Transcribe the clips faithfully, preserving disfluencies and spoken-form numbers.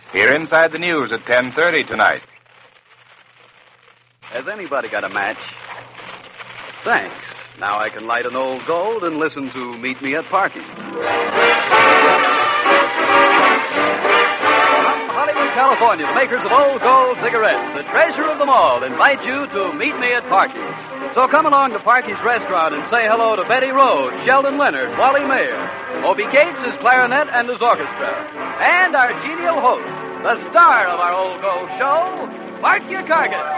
Here inside the news at ten thirty tonight. Has anybody got a match? Thanks. Now I can light an old gold and listen to Meet Me at Parky's. Hollywood, California, the makers of Old Gold cigarettes, the treasure of them all, invite you to Meet Me at Parky's. So come along to Parky's restaurant and say hello to Betty Rhodes, Sheldon Leonard, Wally Mayer, Obie Gates, his clarinet and his orchestra, and our genial host, the star of our Old Gold show, Parky Cargus.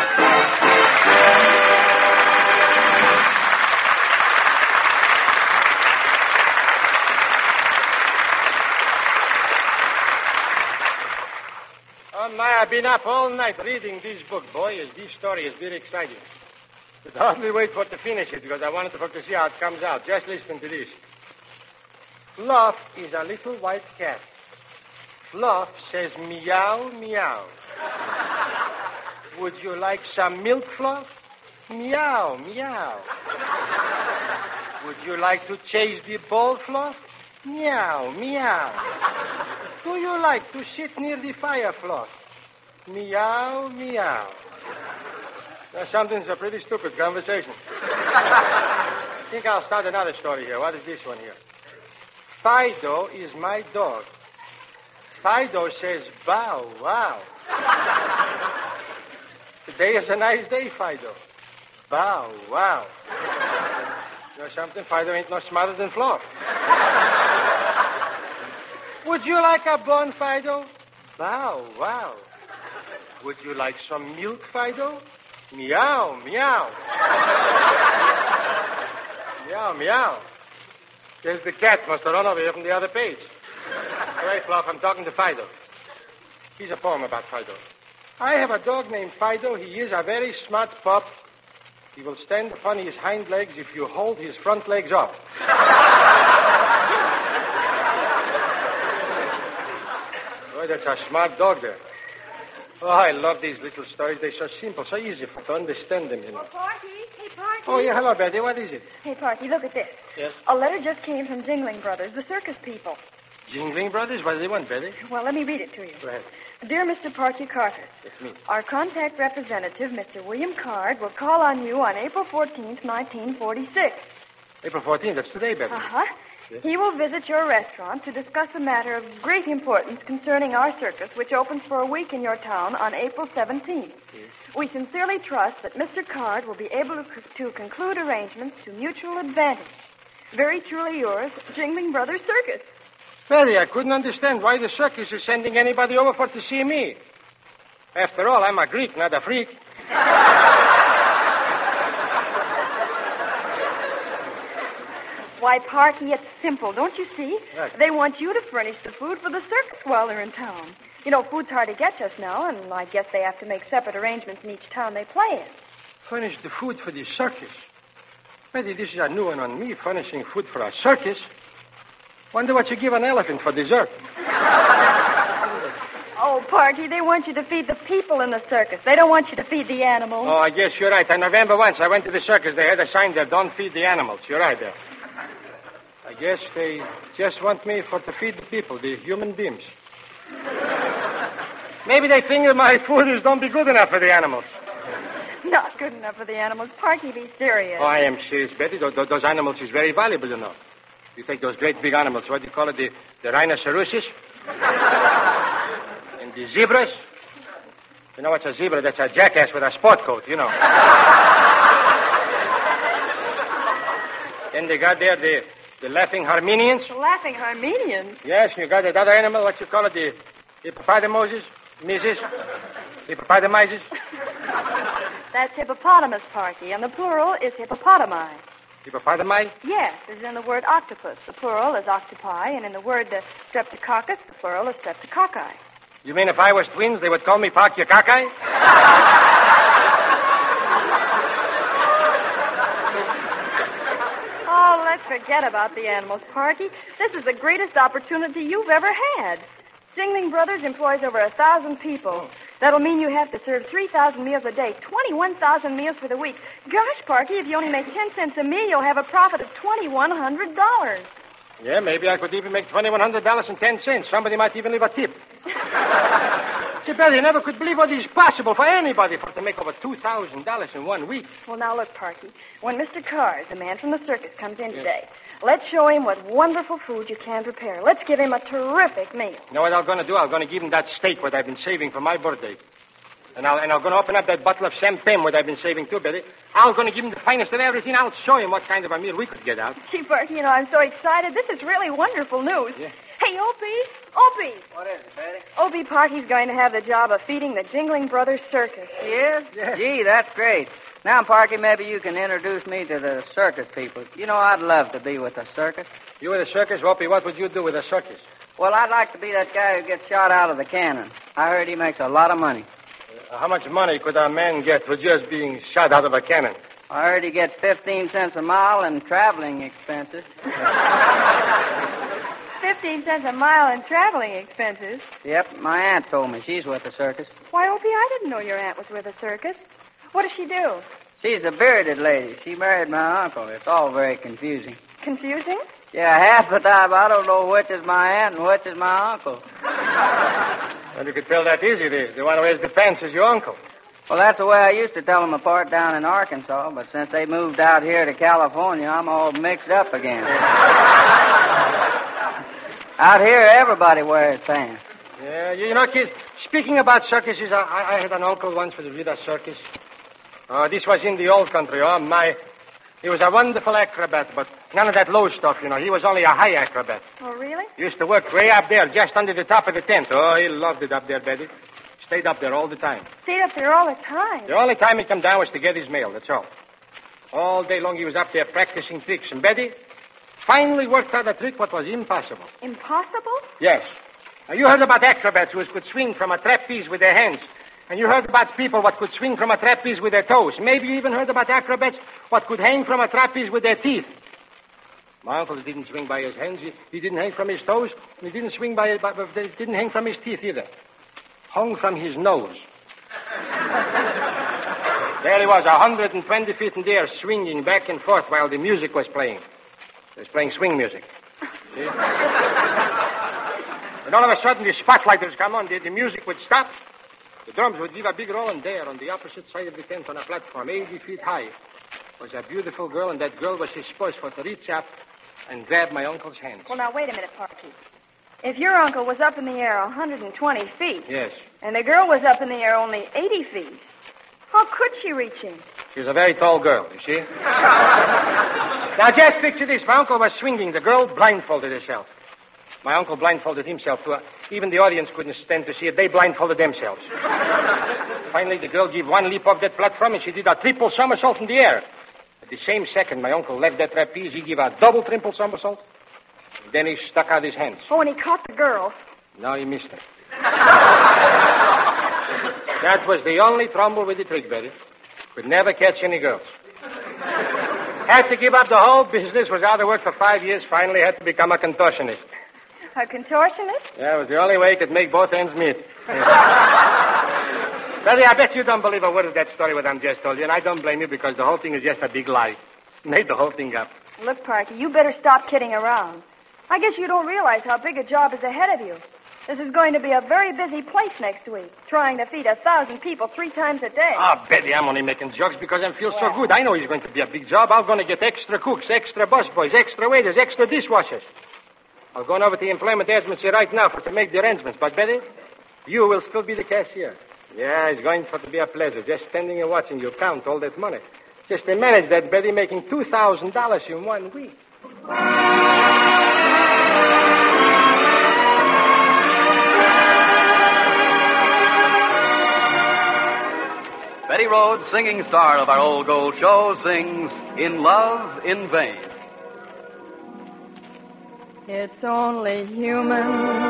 Oh, my, I've been up all night reading this book, boy. This story is very exciting. But hardly wait for it to finish it because I wanted to, to see how it comes out. Just listen to this. Fluff is a little white cat. Fluff says meow, meow. Would you like some milk, Fluff? Meow, meow. Would you like to chase the ball, Fluff? Meow, meow. Do you like to sit near the fire, Fluff? Meow, meow. Now, something's a pretty stupid conversation. I think I'll start another story here. What is this one here? Fido is my dog. Fido says, bow, wow. Today is a nice day, Fido. Bow, wow. You know something? Fido ain't no smarter than Fluff. Would you like a bone, Fido? Bow, wow. Would you like some milk, Fido? Meow, meow. Meow, meow. There's the cat. Must have run over here from the other page. All right, Fluff, I'm talking to Fido. Here's a poem about Fido. I have a dog named Fido. He is a very smart pup. He will stand upon his hind legs if you hold his front legs up. Boy, that's a smart dog there. Oh, I love these little stories. They're so simple, so easy for to understand them, you know. Oh, Parky. Hey, Parky. Oh, yeah, hello, Betty. What is it? Hey, Parky, look at this. Yes? A letter just came from Jingling Brothers, the circus people. Jingling Brothers? What do they want, Betty? Well, let me read it to you. Go ahead. Dear Mister Parky Carter. It's me. Our contact representative, Mister William Card, will call on you on April fourteenth, nineteen forty-six. April fourteenth. That's today, Betty. Uh-huh. Yes? He will visit your restaurant to discuss a matter of great importance concerning our circus, which opens for a week in your town on April seventeenth. Yes. We sincerely trust that Mister Card will be able to, to conclude arrangements to mutual advantage. Very truly yours, Jingling Brothers Circus. Betty, I couldn't understand why the circus is sending anybody over for to see me. After all, I'm a Greek, not a freak. Why, Parky, it's simple, don't you see? Right. They want you to furnish the food for the circus while they're in town. You know, food's hard to get just now, and I guess they have to make separate arrangements in each town they play in. Furnish the food for the circus. Betty, this is a new one on me, furnishing food for a circus. Wonder what you give an elephant for dessert. Oh, Parky, they want you to feed the people in the circus. They don't want you to feed the animals. Oh, I guess you're right. On November once, I went to the circus. They had a sign there, don't feed the animals. You're right there. I guess they just want me for to feed the people, the human beings. Maybe they think my food is don't be good enough for the animals. Not good enough for the animals. Parky, be serious. Oh, I am serious, Betty. Those, those animals is very valuable, you know. You take those great big animals, what do you call it, the, the rhinoceroses? And the zebras? You know what's a zebra? That's a jackass with a sport coat, you know. Then they got there the, the laughing Armenians. The laughing Armenians? Yes, you got that other animal, what you call it, the hippopotamuses, misses, hippopotamizes. That's hippopotamus, Parky, and the plural is hippopotami. Hippopotami? Yes, as in the word octopus. The plural is octopi, and in the word uh, streptococcus, the plural is streptococci. You mean if I was twins, they would call me Parkyakakai? Oh, let's forget about the animals, Parky. This is the greatest opportunity you've ever had. Jingling Brothers employs over a thousand people. That'll mean you have to serve three thousand meals a day, twenty-one thousand meals for the week. Gosh, Parky, if you only make ten cents a meal, you'll have a profit of twenty-one hundred dollars. Yeah, maybe I could even make twenty-one hundred dollars and ten cents. Somebody might even leave a tip. Say, Betty, you never could believe what is possible for anybody for to make over two thousand dollars in one week. Well, now look, Parky. When Mister Cars, the man from the circus, comes in today, let's show him what wonderful food you can prepare. Let's give him a terrific meal. You know what I'm going to do? I'm going to give him that steak what I've been saving for my birthday. And, I'll, and I'm going to open up that bottle of champagne what I've been saving too, Betty. I'm going to give him the finest of everything. I'll show him what kind of a meal we could get out. Gee, Parky, you know, I'm so excited. This is really wonderful news. Yeah. Hey, Opie! Opie! What is it, Betty? Opie, Parky's going to have the job of feeding the Jingling Brothers Circus. He is? Yeah. Gee, that's great. Now, Parky, maybe you can introduce me to the circus people. You know, I'd love to be with the circus. You with a circus, Opie? What would you do with a circus? Well, I'd like to be that guy who gets shot out of the cannon. I heard he makes a lot of money. Uh, how much money could a man get for just being shot out of a cannon? I heard he gets fifteen cents a mile in traveling expenses. Fifteen cents a mile in traveling expenses. Yep, my aunt told me. She's with the circus. Why, Opie, I didn't know your aunt was with a circus. What does she do? She's a bearded lady. She married my uncle. It's all very confusing. Confusing? Yeah, half the time I don't know which is my aunt and which is my uncle. Well, you could tell that easy. The, the one who wears the pants is your uncle. Well, that's the way I used to tell them apart down in Arkansas, but since they moved out here to California, I'm all mixed up again. Out here, everybody wears pants. Yeah, you know, kid, speaking about circuses, I, I had an uncle once with a circus. Uh, this was in the old country. Oh, my. He was a wonderful acrobat, but none of that low stuff, you know. He was only a high acrobat. Oh, really? He used to work way up there, just under the top of the tent. Oh, he loved it up there, Betty. Stayed up there all the time. Stayed up there all the time. The only time he come down was to get his mail, that's all. All day long he was up there practicing tricks. And Betty finally worked out a trick what was impossible. Impossible? Yes. Now, you heard about acrobats who could swing from a trapeze with their hands. And you heard about people what could swing from a trapeze with their toes. Maybe you even heard about acrobats what could hang from a trapeze with their teeth. My uncle didn't swing by his hands. He, he didn't hang from his toes. He didn't swing by, by, by didn't hang from his teeth either. Hung from his nose. There he was, one hundred twenty feet in the air, swinging back and forth while the music was playing. He was playing swing music. See? And all of a sudden, the spotlighters come on. The, the music would stop. The drums would give a big roll, and there, on the opposite side of the tent, on a platform eighty feet high, was a beautiful girl, and that girl was supposed for to reach up and grab my uncle's hand. Well, now, wait a minute, Parky. If your uncle was up in the air one hundred twenty feet... Yes. ...and the girl was up in the air only eighty feet, how could she reach him? She's a very tall girl, you see? Now, just picture this. My uncle was swinging. The girl blindfolded herself. My uncle blindfolded himself, too. Even the audience couldn't stand to see it. They blindfolded themselves. Finally, the girl gave one leap off that platform, and she did a triple somersault in the air. At the same second, my uncle left that trapeze. He gave a double triple somersault. And then he stuck out his hands. Oh, and he caught the girl. No, he missed her. That was the only trouble with the trick, Betty. Could never catch any girls. Had to give up the whole business. Was out of work for five years. Finally had to become a contortionist. A contortionist? Yeah, it was the only way he could make both ends meet. Betty, I bet you don't believe a word of that story what I'm just told you, and I don't blame you because the whole thing is just a big lie. Made the whole thing up. Look, Parky, you better stop kidding around. I guess you don't realize how big a job is ahead of you. This is going to be a very busy place next week, trying to feed a thousand people three times a day. Ah, Betty, I'm only making jokes because I feel Well. so good. I know it's going to be a big job. I'm going to get extra cooks, extra busboys, extra waiters, extra dishwashers. I'll go over to the employment agency right now for to make the arrangements. But, Betty, you will still be the cashier. Yeah, it's going for to be a pleasure, just standing and watching you count all that money. Just to manage that, Betty, making two thousand dollars in one week. Betty Rhodes, singing star of our Old Gold Show, sings In Love in Vain. It's only human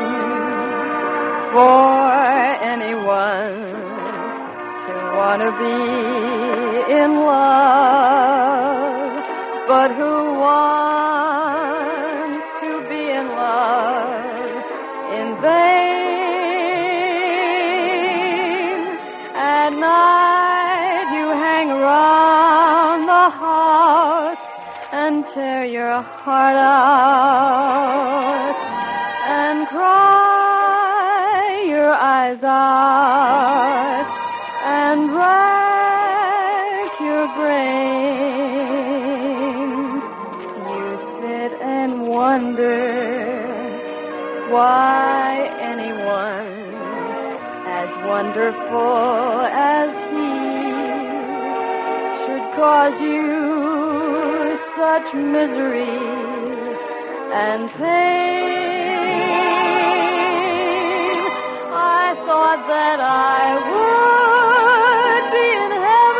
for anyone to want to be in love. But who wants to be in love in vain? At night you hang around the house and tear your heart out. eyes out and rack your brain. You sit and wonder why anyone as wonderful as he should cause you such misery and pain. I thought that I would be in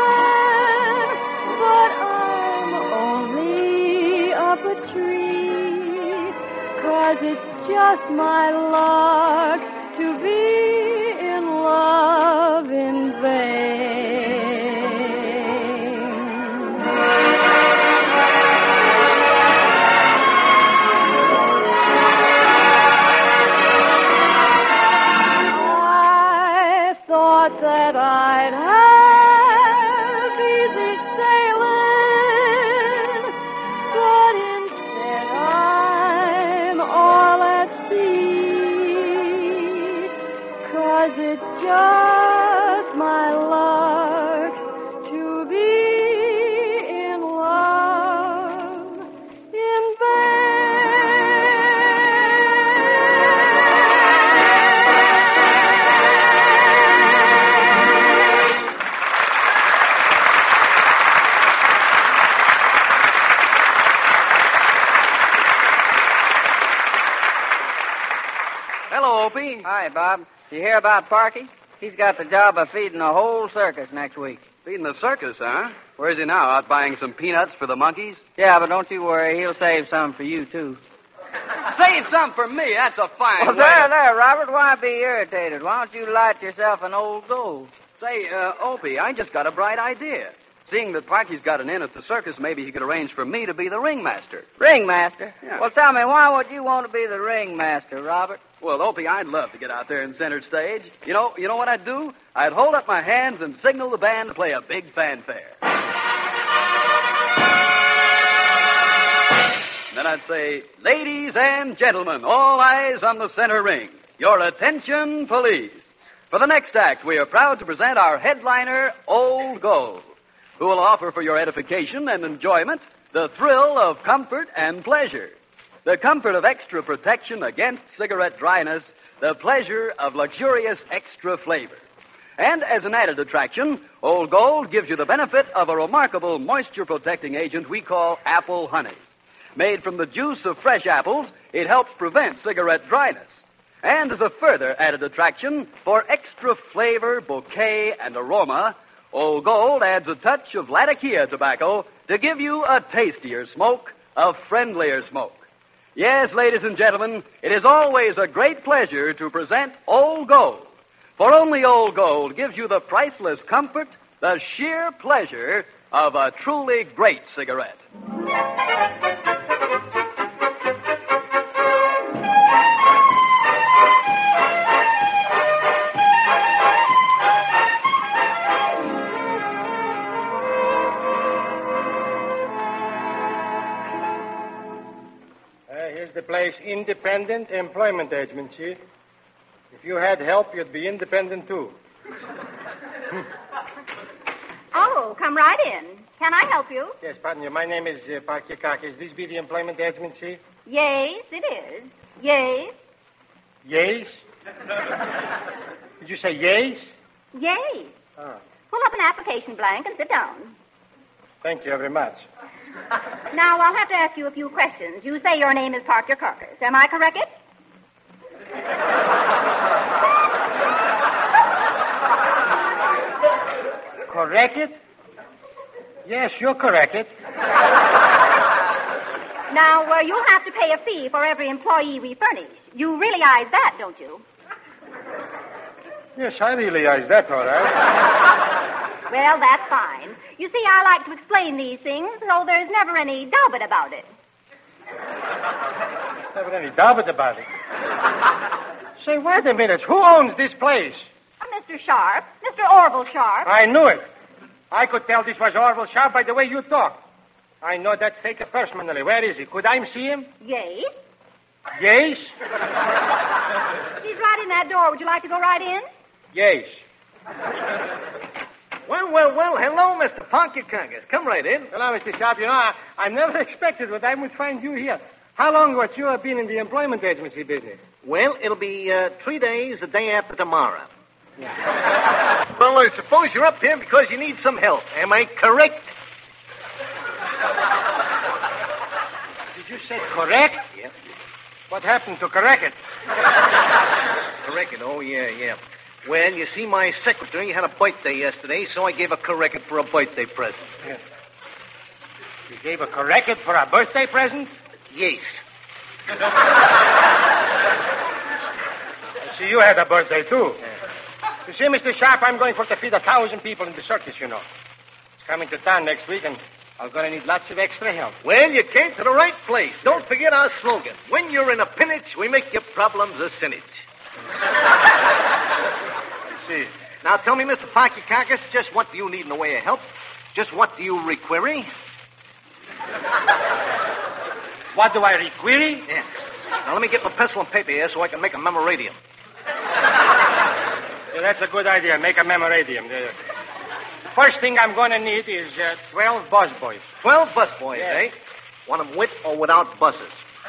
heaven, but I'm only up a tree, 'cause it's just my luck to be in love in vain. I thought that I'd have easy sailing, but instead I'm all at sea, 'cause it's just my luck to be in love in Hello, Opie. Hi, Bob. Did you hear about Parky? He's got the job of feeding the whole circus next week. Feeding the circus, huh? Where's he now? Out buying some peanuts for the monkeys? Yeah, but don't you worry. He'll save some for you, too. Save some for me. That's a fine Well, way. there, there, Robert. Why be irritated? Why don't you light yourself an old gold? Say, uh, Opie, I just got a bright idea. Seeing that Parky's got an in at the circus, maybe he could arrange for me to be the ringmaster. Ringmaster? Yeah. Well, tell me, why would you want to be the ringmaster, Robert? Well, Opie, I'd love to get out there in center stage. You know, you know what I'd do? I'd hold up my hands and signal the band to play a big fanfare. Then I'd say, ladies and gentlemen, all eyes on the center ring. Your attention, police. For the next act, we are proud to present our headliner, Old Gold, who will offer for your edification and enjoyment the thrill of comfort and pleasure. The comfort of extra protection against cigarette dryness, the pleasure of luxurious extra flavor. And as an added attraction, Old Gold gives you the benefit of a remarkable moisture-protecting agent we call apple honey. Made from the juice of fresh apples, it helps prevent cigarette dryness. And as a further added attraction, for extra flavor, bouquet, and aroma, Old Gold adds a touch of Latakia tobacco to give you a tastier smoke, a friendlier smoke. Yes, ladies and gentlemen, it is always a great pleasure to present Old Gold. For only Old Gold gives you the priceless comfort, the sheer pleasure of a truly great cigarette. The place Independent Employment Agency. If you had help, you'd be independent, too. Oh, come right in. Can I help you? Yes, pardon you. My name is uh, Parkikakis. This be the Employment Agency? Yes, it is. Yes. Yes? Did you say yes? Yes. Oh, Pull up an application blank and sit down. thank you very much. Now, I'll have to ask you a few questions. You say your name is Parker Carcass. Am I correct? Correct it? Yes, you're correct it. Now, uh, you'll have to pay a fee for every employee we furnish. You realize that, don't you? Yes, I realize that, all right. Well, that's fine. You see, I like to explain these things so there's never any doubt about it. Never any doubt about it. Say, wait a minute. Who owns this place? Uh, Mister Sharp. Mister Orville Sharp. I knew it. I could tell this was Orville Sharp by the way you talk. I know that faker personally. Where is he? Could I see him? Yes. Yes? He's right in that door. Would you like to go right in? Yes. Well, well, well, hello, Mister Ponkycongus. Come right in. Hello, Mister Sharp. You know, I, I never expected that I would find you here. How long what you have been in the employment agency business? Well, it'll be uh, three days, the day after tomorrow. Well, I suppose you're up here because you need some help. Am I correct? Did you say correct? Yes. What happened to correct it? Correct it? Oh, yeah, yeah. Well, you see, my secretary had a birthday yesterday, so I gave her correct it for a birthday present. Yeah. You gave a correct it for a birthday present? Yes. I see you had a birthday, too. Yeah. You see, Mister Sharp, I'm going for to feed a thousand people in the circus, you know. It's coming to town next week, and I'm going to need lots of extra help. Well, you came to the right place. Don't forget our slogan. When you're in a pinch, we make your problems a sinnage. I see. Now, tell me, Mister Ponkycongus, just what do you need in the way of help? Just what do you require? What do I require? Yeah. Now, let me get my pencil and paper here so I can make a memorandum. Yeah, that's a good idea. Make a memorandum. The first thing I'm going to need is uh, twelve bus boys. Twelve bus boys, Yeah. eh? Want them with or without buses?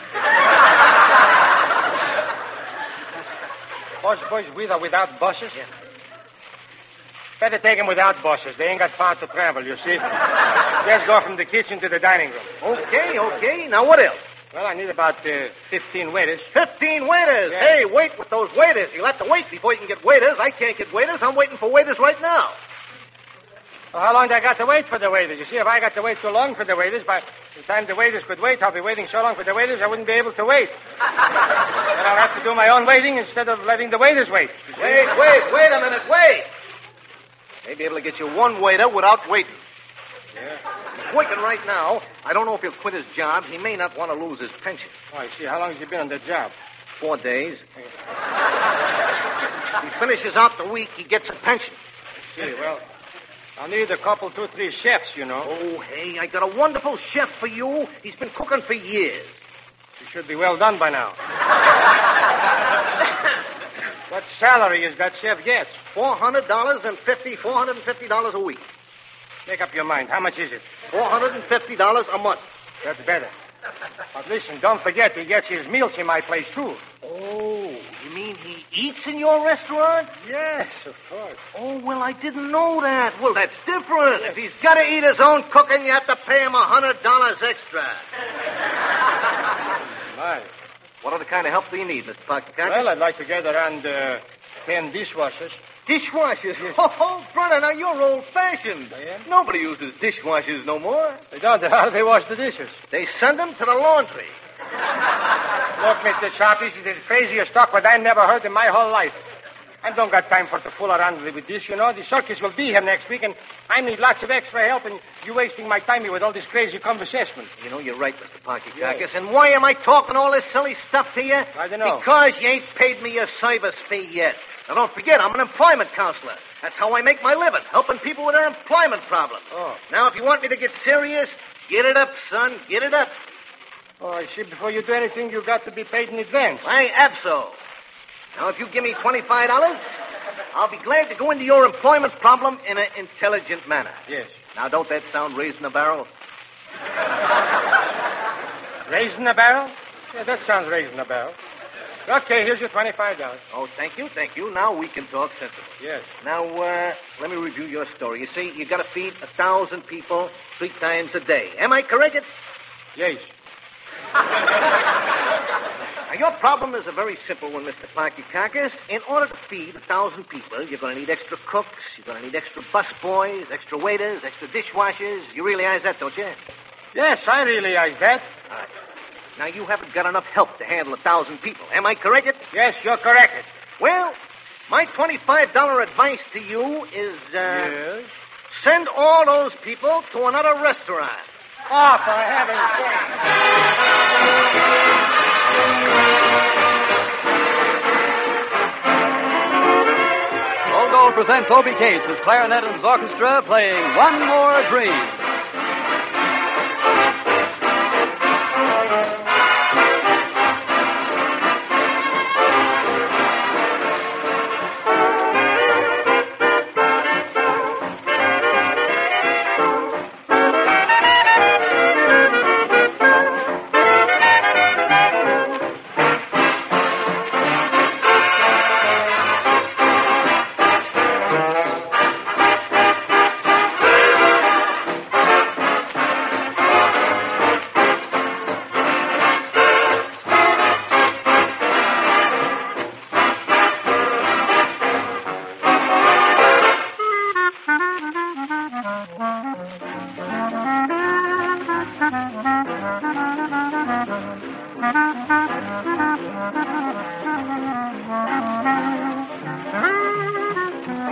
Bus boys with or without buses? Yeah. Better take them without buses. They ain't got far to travel, you see. Just go from the kitchen to the dining room. Okay, okay. Now, what else? Well, I need about uh, fifteen waiters. Fifteen waiters. Yeah. Hey, wait with those waiters. You'll have to wait before you can get waiters. I can't get waiters. I'm waiting for waiters right now. Well, how long do I got to wait for the waiters? You see, if I got to wait too long for the waiters, by the time the waiters could wait, I'll be waiting so long for the waiters I wouldn't be able to wait. Then I'll have to do my own waiting instead of letting the waiters wait. you see. Wait, wait, wait a minute. Wait. May be able to get you one waiter without waiting. Yeah. He's working right now. I don't know if he'll quit his job. He may not want to lose his pension. Oh, I see. How long has he been on the job? Four days. He finishes out the week, he gets a pension. See, well, I'll need a couple, two, three chefs, you know. Oh, hey, I got a wonderful chef for you. He's been cooking for years. He should be well done by now. What salary is that chef gets? Four hundred dollars and fifty, four hundred and fifty dollars a week. Make up your mind. How much is it? Four hundred and fifty dollars a month. That's better. But listen, don't forget he gets his meals in my place, too. Oh, you mean he eats in your restaurant? Yes, of course. Oh, well, I didn't know that. Well, that's different. If he's got to eat his own cooking, you have to pay him a hundred dollars extra. My. What other kind of help do you need, Mister Ponkycongus? Well, I'd like to get around uh, ten dishwashers. Dishwashers? Oh, brother, now you're old-fashioned. I am? Nobody uses dishwashers no more. They don't. How do they wash the dishes? They send them to the laundry. Look, Mister Sharp, this is the craziest talk that I never heard in my whole life. I don't got time for to fool around with this, you know. The circus will be here next week, and I need lots of extra help, and you're wasting my time here with all this crazy conversation. You know, you're right, Mister Ponkycongus. Yes. And why am I talking all this silly stuff to you? I don't know. Because you ain't paid me your service fee yet. Now, don't forget, I'm an employment counselor. That's how I make my living, helping people with their employment problems. Oh. Now, if you want me to get serious, get it up, son. Get it up. Oh, I see. Before you do anything, you got to be paid in advance. I abso. Now, if you give me twenty-five dollars, I'll be glad to go into your employment problem in an intelligent manner. Yes. Now, don't that sound raising a barrel? Raising a barrel? Yeah, that sounds raising a barrel. Okay, here's your twenty-five dollars. Oh, thank you, thank you. Now we can talk sensible. Yes. Now, uh, let me review your story. You see, you got to feed a thousand people three times a day. Am I correct? Yes. Now, your problem is a very simple one, Mister Ponkycongus. In order to feed a thousand people, you're going to need extra cooks, you're going to need extra busboys, extra waiters, extra dishwashers. You realize that, don't you? Yes, I realize that. All right. Now, you haven't got enough help to handle a thousand people. Am I correct? Yes, you're correct. Well, my twenty-five dollars advice to you is, uh... Yes? send all those people to another restaurant. Oh, for heaven's sake. Old Gold presents Obie Cates' clarinet and his orchestra playing One More Dream.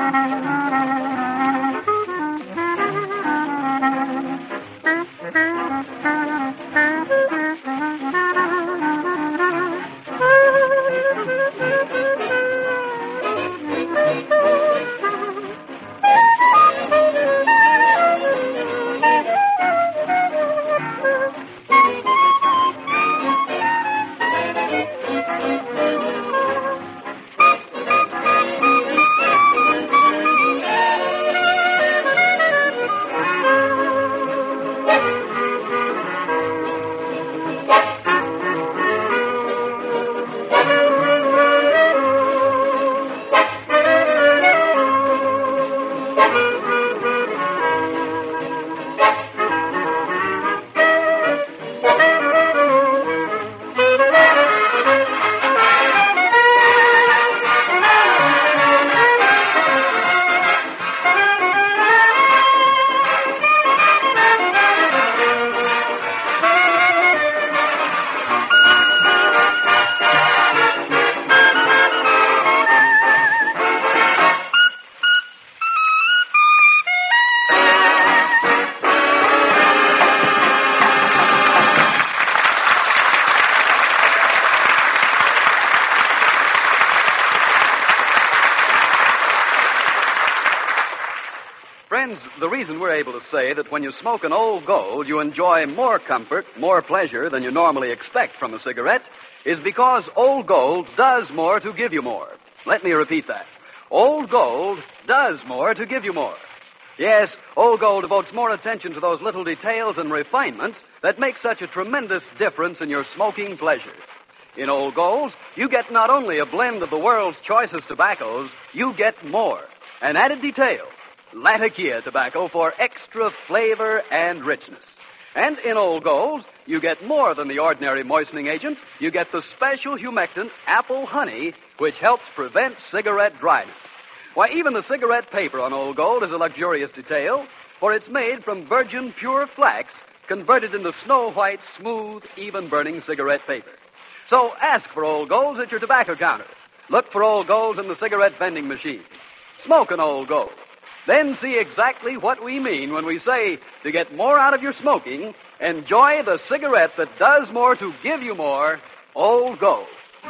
Friends, the reason we're able to say that when you smoke an Old Gold, you enjoy more comfort, more pleasure than you normally expect from a cigarette is because Old Gold does more to give you more. Let me repeat that. Old Gold does more to give you more. Yes, Old Gold devotes more attention to those little details and refinements that make such a tremendous difference in your smoking pleasure. In Old Golds, you get not only a blend of the world's choicest tobaccos, you get more. An added detail. Latakia tobacco for extra flavor and richness. And in Old Golds, you get more than the ordinary moistening agent. You get the special humectant, apple honey, which helps prevent cigarette dryness. Why, even the cigarette paper on Old Gold is a luxurious detail, for it's made from virgin pure flax converted into snow-white, smooth, even-burning cigarette paper. So ask for Old Golds at your tobacco counter. Look for Old Golds in the cigarette vending machines. Smoke an Old Gold. Then see exactly what we mean when we say, to get more out of your smoking, enjoy the cigarette that does more to give you more, Old Gold.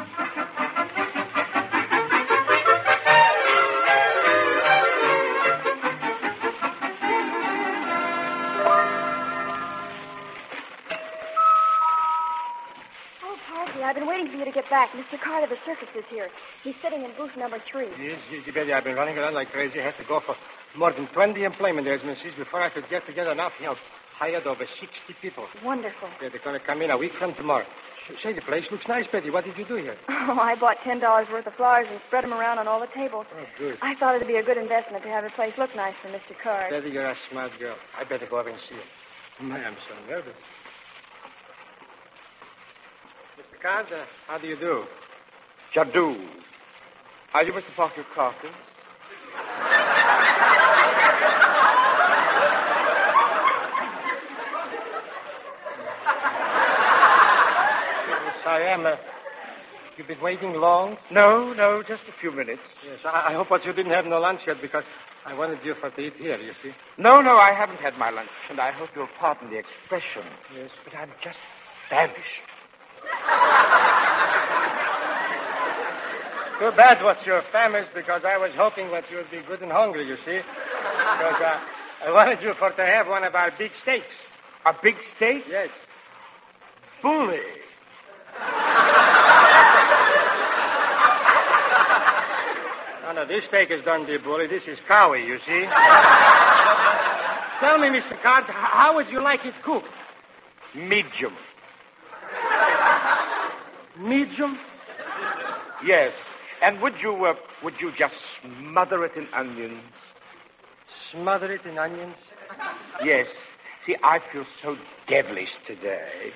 I've been waiting for you to get back. Mister Carter, the circus is here. He's sitting in booth number three. Yes, yes, Betty. I've been running around like crazy. I had to go for more than twenty employment agencies before I could get together enough help. Hired over sixty people. Wonderful. Yeah, they're going to come in a week from tomorrow. Say, the place looks nice, Betty. What did you do here? Oh, I bought ten dollars worth of flowers and spread them around on all the tables. Oh, good. I thought it'd be a good investment to have the place look nice for Mister Carter. Betty, you're a smart girl. I better go over and see him. My, I'm so nervous. Mister Carter, how do you do? Jadoo. Are you Mister Parker Carter? Yes, I am. Uh, you've been waiting long? No, no, just a few minutes. Yes, I, I hope that you didn't have no lunch yet because I wanted you for to eat here, you see. No, no, I haven't had my lunch, and I hope you'll pardon the expression. Yes. But I'm just famished. Too bad what you're famished because I was hoping that you'd be good and hungry, you see. Because uh, I wanted you for to have one of our big steaks. A big steak? Yes. Bully. No, no, this steak is done, dear bully. This is cowie, you see. Tell me, Mister Card, h- how would you like it cooked? Medium. Medium? Yes. And would you, uh, would you just smother it in onions? Smother it in onions? Yes. See, I feel so devilish today.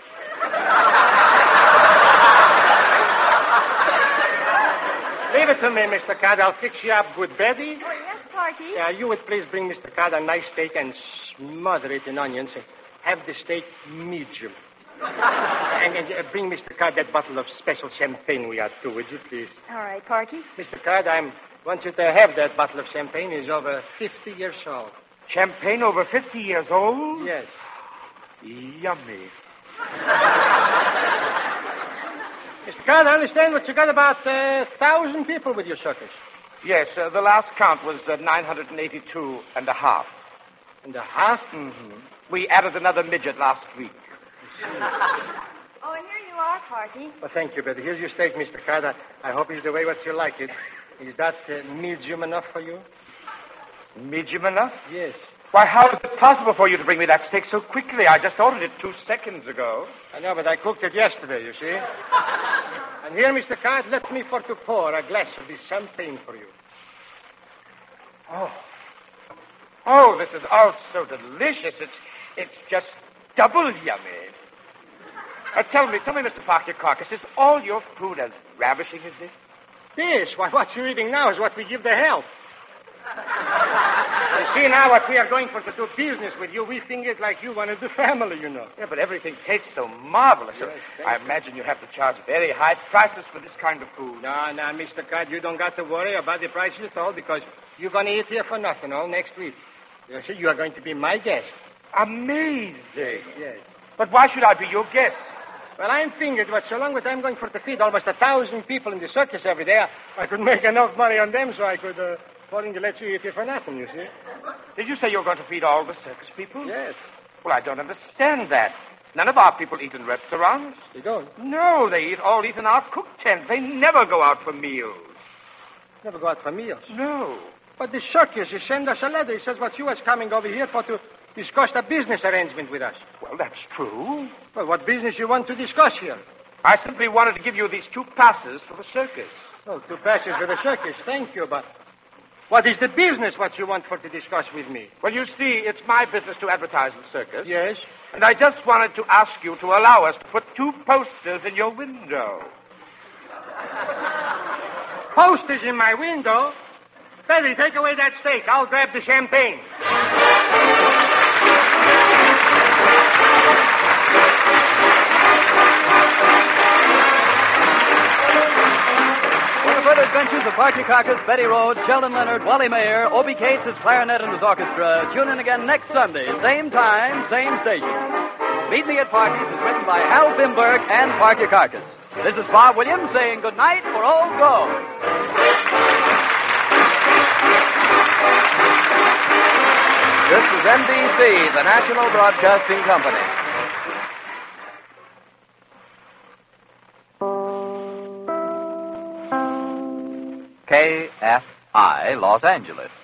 Leave it to me, Mister Card. I'll fix you up good. Betty? Oh, yes, Parky? Yeah, you would please bring Mister Card a nice steak and smother it in onions and have the steak medium. and and uh, bring Mister Card that bottle of special champagne we are to, would you please? All right, Parky. Mister Card, I'm want you to have that bottle of champagne. He's over fifty years old. Champagne over fifty years old? Yes. Yummy. Mister Carter, I understand what you got about a uh, thousand people with your circus. Yes, uh, the last count was uh, nine hundred eighty-two and a half. And a half? Mm-hmm. We added another midget last week. Oh, and here you are, Parky. Well, thank you, Betty. Here's your steak, Mister Carter. I hope it's the way what you like it. Is that uh, medium enough for you? Medium enough? Yes. Why, how is it possible for you to bring me that steak so quickly? I just ordered it two seconds ago. I know, but I cooked it yesterday, you see. And here, Mister Carter, let me for to pour a glass of this champagne for you. Oh. Oh, this is all so delicious. It's it's just double yummy. Uh, tell me, tell me, Mister Parker Carcass, is all your food as ravishing as this? This? Why, what you're eating now is what we give the health. You see now what we are going for to do business with you. We think it like you one of the family, you know. Yeah, but everything tastes so marvelous. Yes, I imagine you have to charge very high prices for this kind of food. No, no, Mister Card, you don't got to worry about the prices at all because you're going to eat here for nothing all next week. You see, you are going to be my guest. Amazing. Yes. But why should I be your guest? Well, I'm thinking that so long as I'm going for to feed almost a thousand people in the circus every day, I could make enough money on them so I could uh, afford to let you eat here for nothing, you see. Did you say you're going to feed all the circus people? Yes. Well, I don't understand that. None of our people eat in restaurants. They don't? No, they eat all eat in our cook tents. They never go out for meals. Never go out for meals? No. But the circus, he sent us a letter. He says what you was coming over here for to discuss a business arrangement with us. Well, that's true. Well, what business you want to discuss here? I simply wanted to give you these two passes for the circus. Oh, two passes for the circus. Thank you, but what is the business what you want for to discuss with me? Well, you see, it's my business to advertise the circus. Yes? And I just wanted to ask you to allow us to put two posters in your window. Posters in my window? Betty, take away that steak. I'll grab the champagne. For the further adventures of Parky Carcass, Betty Rhodes, Sheldon Leonard, Wally Mayer, Obie Cates, his clarinet and his orchestra, tune in again next Sunday, same time, same station. Meet Me at Parky's is written by Hal Bimberg and Parky Carcass. This is Bob Williams saying good night for Old Gold. This is N B C, the National Broadcasting Company. K F I, Los Angeles.